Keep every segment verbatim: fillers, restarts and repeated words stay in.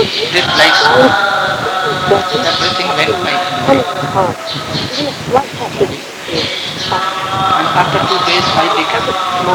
did like so. Everything went like body. And after two days I became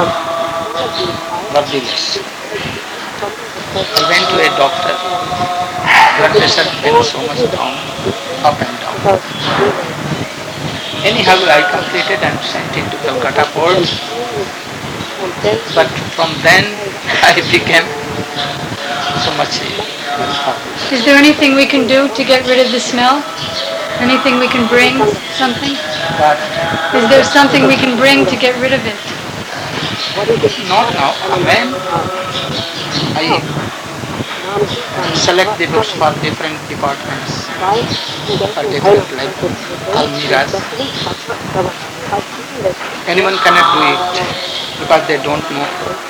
bloodless. I went to a doctor. Blood pressure went so much down, up and down. Anyhow, I completed and sent it to Calcutta port. But from then I became so much happy. Is there anything we can do to get rid of the smell? Anything we can bring? Something? But Is there something we can bring to get rid of it? not now. When I select the books for different departments, for different like Almiras, anyone cannot do it because they don't know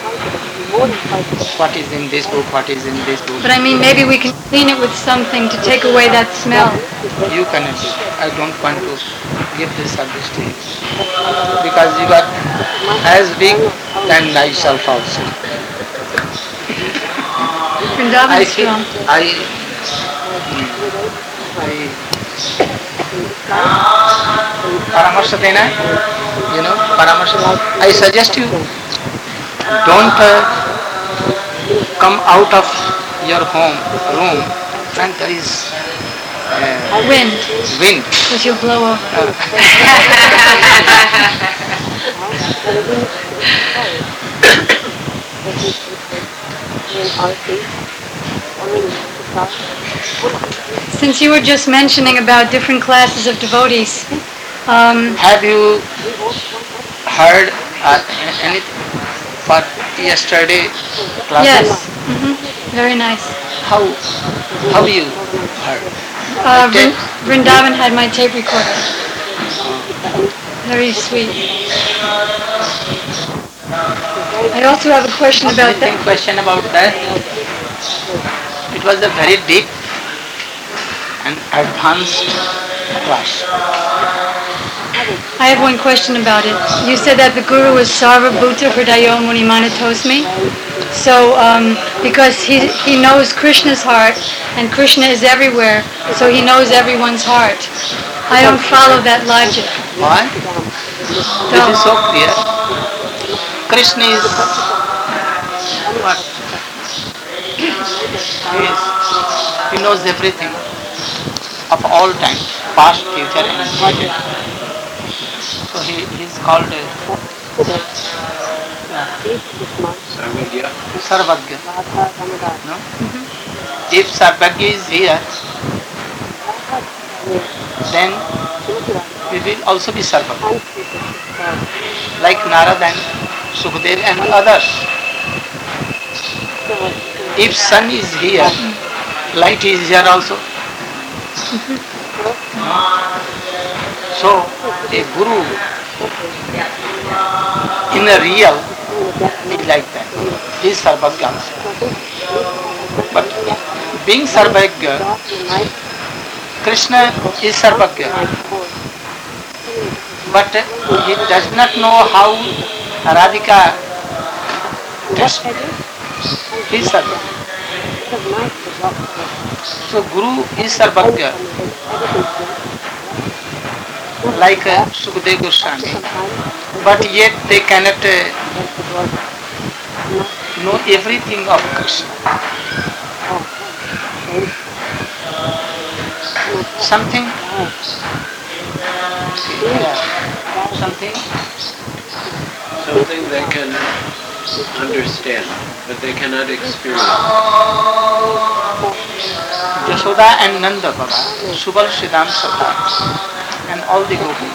what is in this book, what is in this book. But I mean, maybe we can clean it with something to take away that smell. You cannot do it. I don't want to give this service to you because you are as big than myself also. Vrindavan I is feel strong. I I Paramarsha dena, you know, Paramarsha. I suggest you don't uh, come out of your home room when there is uh, Wind, wind. because you'll blow over. Since you were just mentioning about different classes of devotees, um, Have you heard uh, anything for yesterday classes? yes, hmm very nice. How how you heard? Uh, Tape? Vrin- Vrindavan had my tape recorder. Very sweet. I also have a question about Anything that. question about that? It was a very deep and advanced class. I have one question about it. You said that the Guru is Sarva Bhuta Hridayo Muni Manatosmi. So, um, because he, he knows Krishna's heart, and Krishna is everywhere, so he knows everyone's heart. I don't follow that logic. Why? This is so clear. Krishna is what? He, is, he knows everything of all time, past, future and immediate. So he, he is called uh, Sarvagya. No? If Sarvagya is here, then we will also be Sarvagya. Like Narad and Sukhdev and others. If sun is here, light is here also. So a guru in a real is like that. He is Sarvagya also. But being Sarvagya, Krishna is Sarvagya. But he does not know how Radhika tastes. He is Sarvagya. So Guru is Sarvagya. Like uh, Sukadeva Goswami. But yet they cannot uh, know everything of Krishna. Something, yeah, something, Something they can understand, but they cannot experience. Yashoda and Nanda Baba, Subal Siddham Sabha, and all the gopis,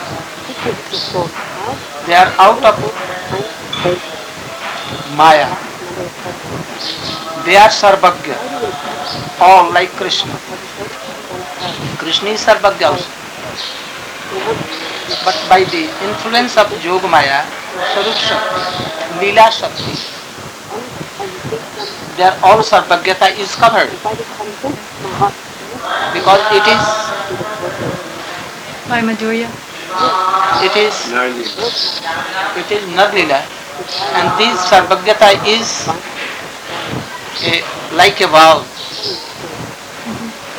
they are out of Maya. They are Sarvagya, all like Krishna. Krishna is Sarvagya also. But by the influence of Yoga Maya, Sarup Shakti, Leela Shakti, their all Sarvagyata is covered. Because it is, By Madhurya. it is, Narli. it is Narlila. And this Sarvagyata is a, like a valve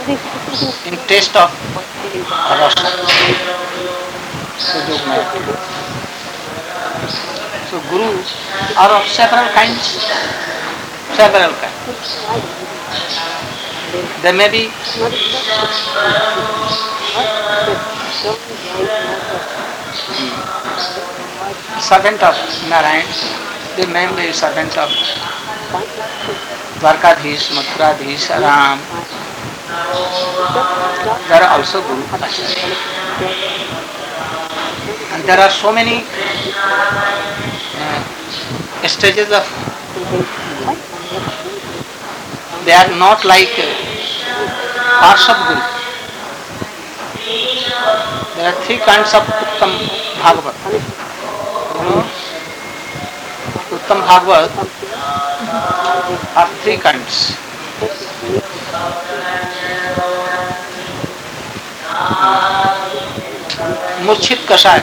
in taste of rasa. Sujuk mein. So gurus are of several kinds, several kinds. There may be servant of Narayan, there may be servant of Dwarkadhish, Mathuradhish, Ram. There are also Guru Acharya. And there are so many uh, stages of Guru. They are not like uh, parts of Guru. There are three kinds of Uttam Bhagavat. You know, Uttam Bhagavat are three kinds. Murchit Kashay,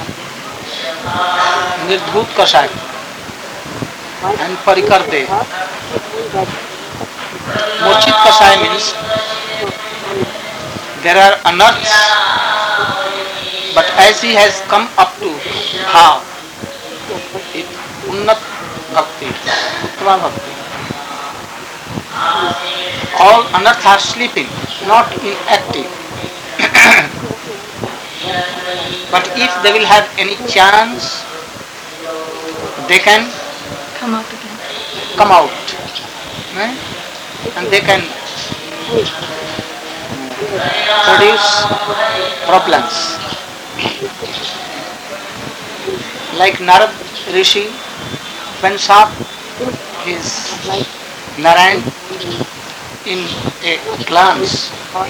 Nirdhut Kashay, and Parikar De. Murchit Kashay means there are unearths, but as he has come up to Bhav, it Unnat Bhakti, Uttama Bhakti. All unearths are sleeping, not inactive. But if they will have any chance, they can Come up again. come out, eh? And they can produce problems. Like Narad Rishi, when saw his Narayan in a glance,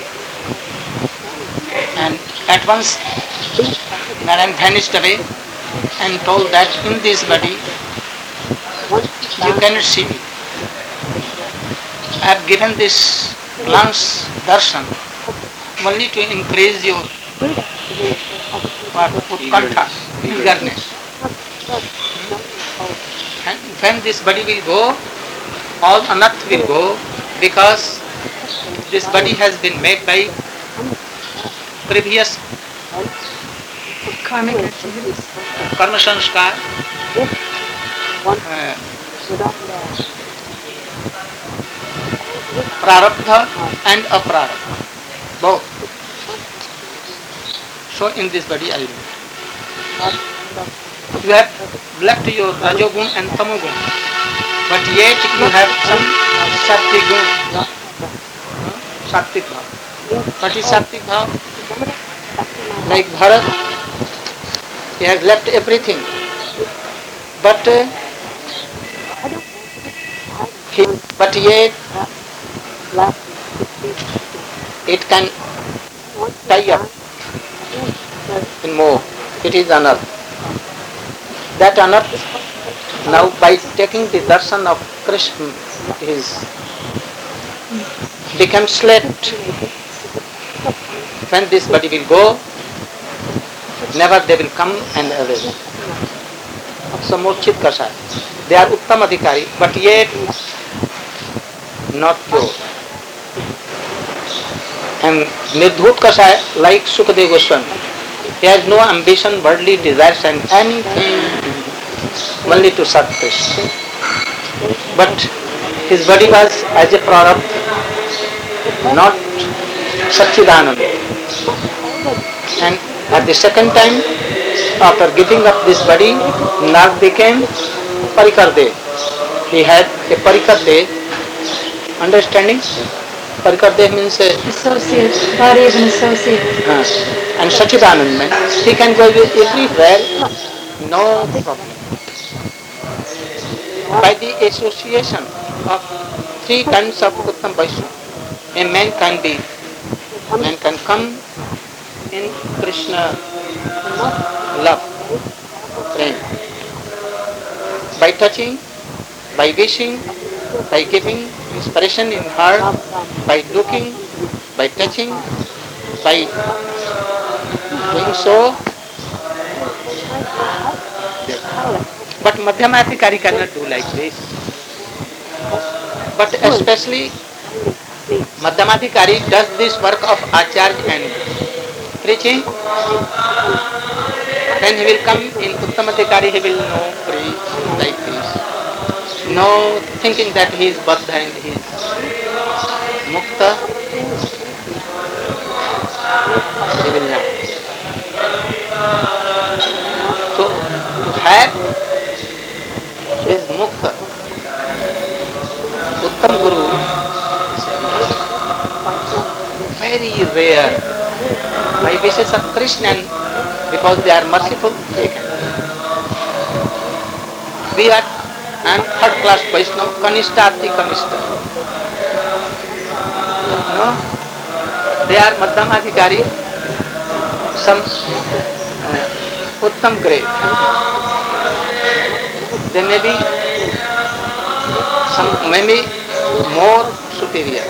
and at once Narayan vanished away and told that in this body you cannot see me. I have given this glance darshan only to increase your what, utkantha, eagerness. And when this body will go, all anarth will go, because this body has been made by previous Karmic activities. karma sanskar, uh, prarabdha and aprarabdha, both. So in this body I live. You have left your rajogun and tamogun, but yet you have some sattvic gun, sattvic bhav. What is sattvic bhav? Like Bharat, he has left everything, but uh, he, but yet it can tie up in more. It is anarth. That anarth now by taking the darshan of Krishna is become slate. When this body will go, never they will come and away. So Murchit Kashay, they are Uttam Adhikari, but yet not pure. And Nirdhut Kashay, like Sukadeva Goswami, he has no ambition, worldly desires and anything, only to serve Krishna. But his body was as a prarabdha, not Satchidananda. And at the second time, after giving up this body, Nag became Parikardev. He had a Parikardev, understanding? Parikardev means a, Associate, body of an associate. uh, and Satchidananda means he can go everywhere, no problem. By the association of three kinds of Uttam Vaishnava, a man can be, man can come in Krishna love, prem, by touching, by wishing, by giving inspiration in heart, by looking, by touching, by doing so. But Madhyamadhikari cannot do like this. But especially Madhyamadhikari does this work of Acharya and preaching. When he will come in Uttamadhikari, he will know free like this. No thinking that he is Baddha and he is Mukta. He will not. So, to have is Mukta. Uttam Guru, very rare. By wishes of Krishna, because they are merciful, they can. We are and third class Vaishnava, Kanishta Ati Kanishta. No? They are Madhyamadhikari, some uh, Uttam grade. They may be some maybe more superior,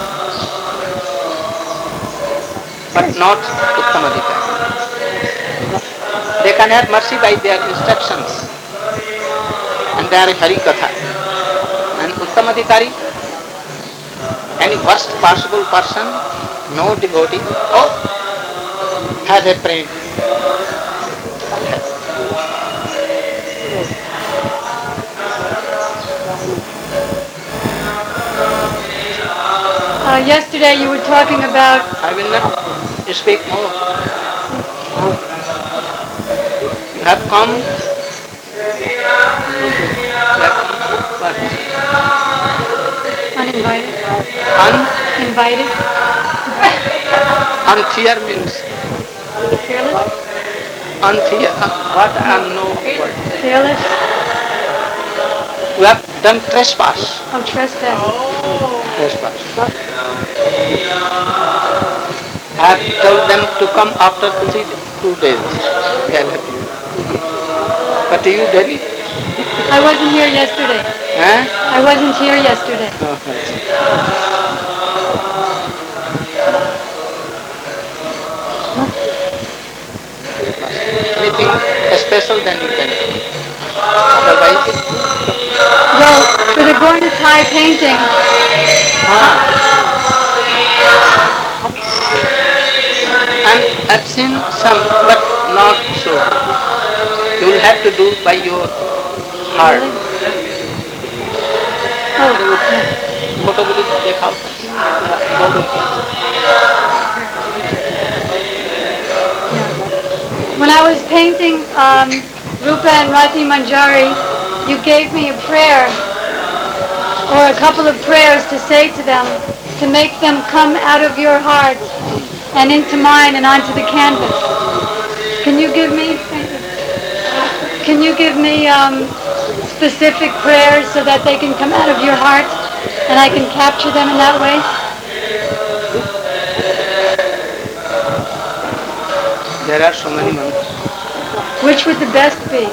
but not Uttamadhikari. They can have mercy by their instructions, and they are Hari Katha. And Uttamadhikari, any worst possible person, no devotee, oh, has a prem. Uh, yesterday you were talking about... I will not speak more. You have come, you have come, but Uninvited. un, Invited. unfear means, Fearless. unfear, uh, what unknown word. Fearless. You have done trespass. Oh, trespass. Trespass. I have told them to come after three, two days. They are happy. But you daily? I wasn't here yesterday. Eh? I wasn't here yesterday. Anything special, then you can. Otherwise, Well, for the Gorn Thai painting, and I've seen some, but not so. You will have to do by your heart. फोटोগুলি দেখাও। when I was painting um, Rupa and Rati Manjari, you gave me a prayer or a couple of prayers to say to them to make them come out of your heart and into mine and onto the canvas. Can you give me can you give me um, specific prayers so that they can come out of your heart and I can capture them in that way? There are so many months. Which would the best be?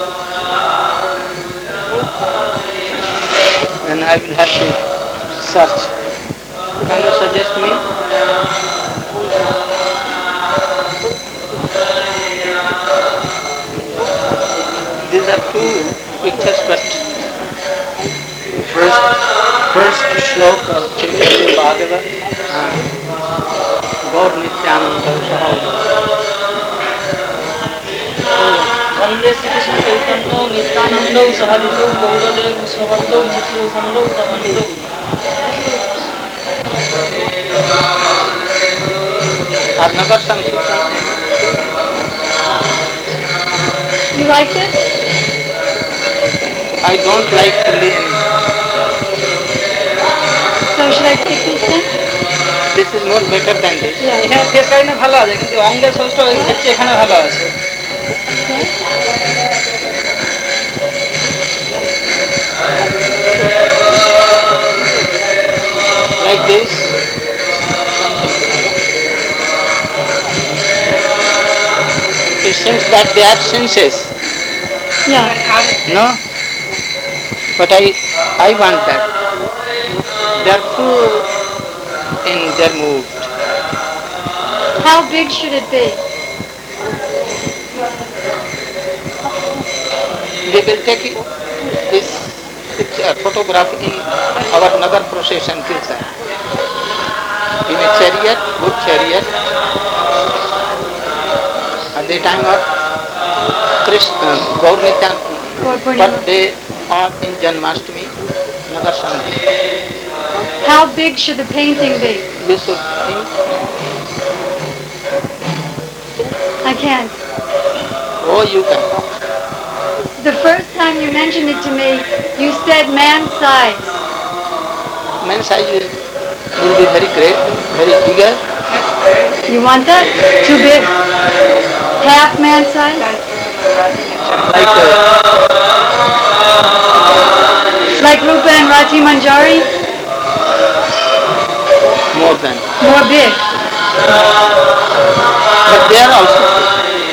And I will have to search. Can you suggest me? These are two pictures, but first, first slok of Chaitanya Bhagavat, Gaur Nityananda Sahoda. वंदे श्री कृष्ण चैतन्य नित्यानंद सहदितो गौरदेव सवतो जितो समरो तमन्तो I've never sung Kirtan. You like this? I don't like to listen. So should I take this then? This is more better than this. Yeah. এখানে face লাইনে ভালো আছে কিন্তু অঙ্গের ষষ্ঠ ক্ষেত্রে এখানে ভালো আছে Like this. It seems that they are senses. Yeah. No? But I I want that. They are full in their mood. How big should it be? They will take it, this picture, photograph in our Nagar procession Kirtan. chariot, good chariot, at the time of Krishna, Gaur Nityananda, birthday or in Janmashtami, Nagar Sangha. How big should the painting be? You should think, I can't. oh, you can. The first time you mentioned it to me, you said man size. Man size will, will be very great, very bigger. You want that? Too big? Half man size? Like uh, Like Rupa and Rati Manjari? more than. More big. But they are also good.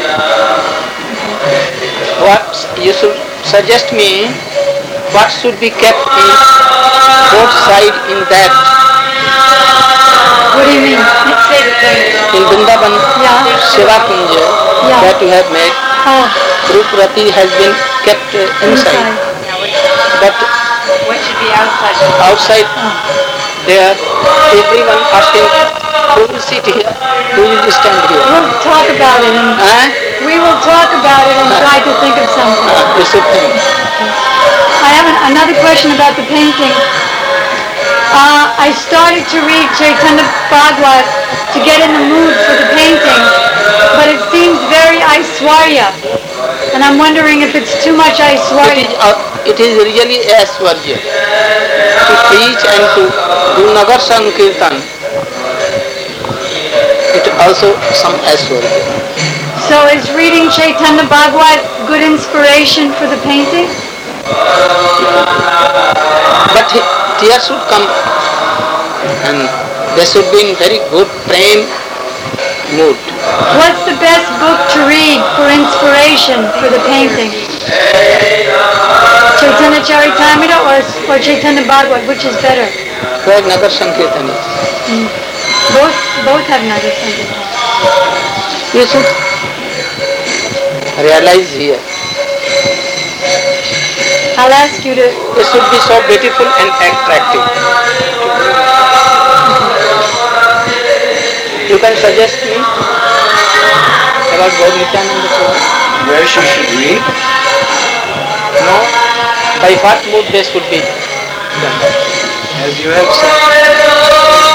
What you should suggest me, what should be kept in both side in that. What do you mean? In Vrindavan, Yeah. Seva Kunja Yeah. that you have made, Oh, Ruprati has been kept uh, inside. inside. But What should be outside? outside there, everyone asking, who will sit here, who will stand here. We'll talk about it and Huh? we will talk about it and try to think of something. Uh, you should think. I have an, another question about the painting. Uh, I started to read Chaitanya Bhagavad to get in the mood for the painting, but it seems very Aishwarya, and I'm wondering if it's too much It Aishwarya. is, uh, it is really Aishwarya. To preach and to do Nagar Sankirtan, it also some Aishwarya. So is reading Chaitanya Bhagavad good inspiration for the painting? But he- tears should come and they should be in very good prem mood. What's the best book to read for inspiration for the painting? Chaitanya Charitamrita or, or Chaitanya Bhagavad, which is better? Where Nagar Sankirtan is. Both both have Nagar Sankirtan. You should realize here. I'll ask you to. It should be so beautiful and attractive. You can suggest me about Gaur Nityananda Seva? Where she should read? No? By what mood they should be done? As you have said.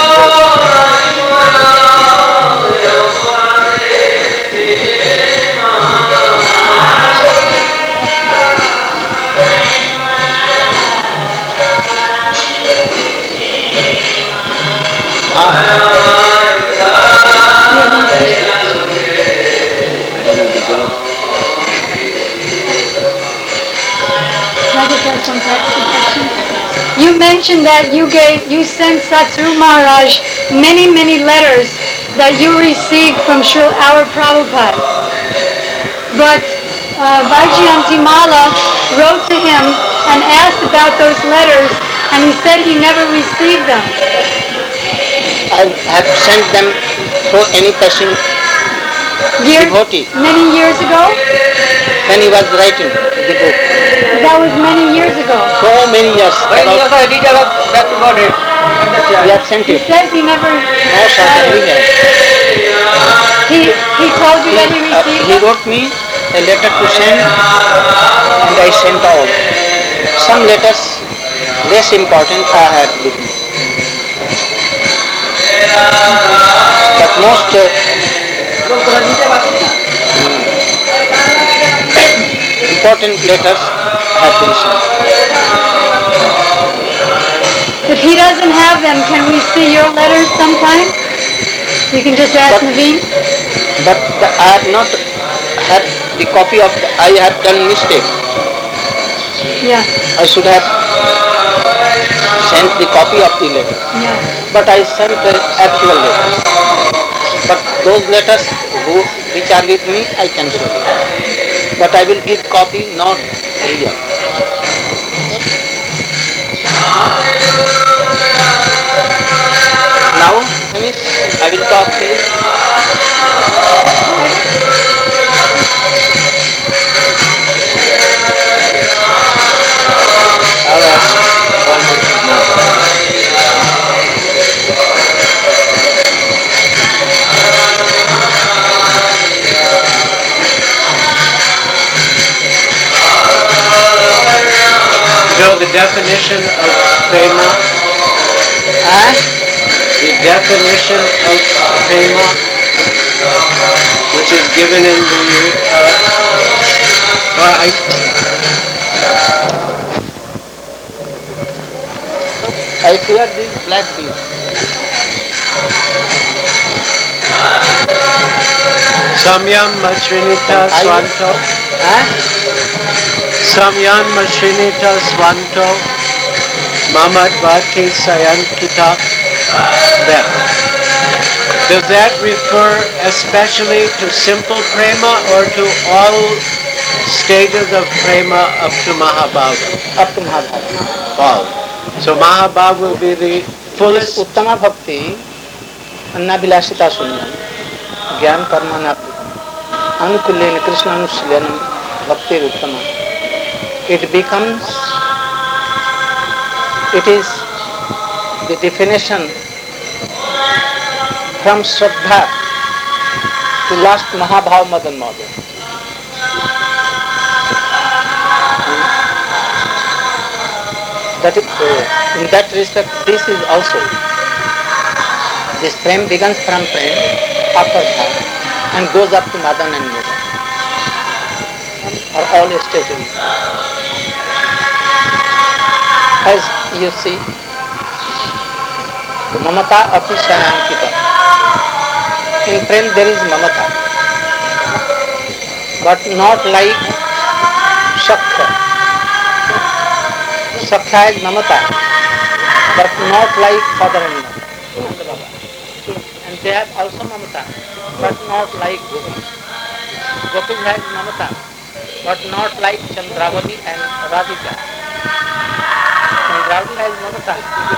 Can I just ask some practical questions? You mentioned that you gave, you sent Satru Maharaj many, many letters that you received from Srila our Prabhupada. But uh, Vaijayanti Mala wrote to him and asked about those letters, and he said he never received them. I have sent them through any passing Years, devotee many years ago? when he was writing the book. That was many years ago. So many years. About, we have sent He it. says he never, No, certainly we have. he, he told you that he Uh, received he them? wrote me a letter to send and I sent all. Some letters less important I had with me. But most uh, important letters have been sent. If he doesn't have them, can we see your letters sometime? You can just ask But- Naveen. But the, I have not had the copy of the, I have done mistake. Yeah, I should have sent the copy of the letter. yeah. But I sent the actual letter. But those letters who, which are with me, I can show you. But I will give copy, not real. Now, finish. I will talk to you. I'll ask one more thing. definition of prema, And the definition of prema, which is given in the uh, well, I, I clear this black bead. Samyam Machrinita I- Swanto, And Samyam Machrinita Swanto, Mamat Vati Sayankita. That. Does that refer especially to simple prema or to all stages of prema up to Mahabhava? up to Mahabharata. All. So Mahabhava will be the fullest. Uttama bhakti, annabilashita sunyam, jnana karmana anukulyena Krishna anushilyanam bhakti uttama. It becomes, it is the definition from Shraddha to last Mahabhava Madan Madhav. That is, uh, in that respect, this is also, this prem begins from prem, upper bhav, and goes up to Madan and Modan, are all stages. As you see, mamata api sayankita. In prem there is mamata, but not like Shakha. Shakha is mamata, but not like father and mother. And they have also mamata, but not like Gopi. Gopi has mamata, but not like Chandravati and Radhika. Chandravati has mamata,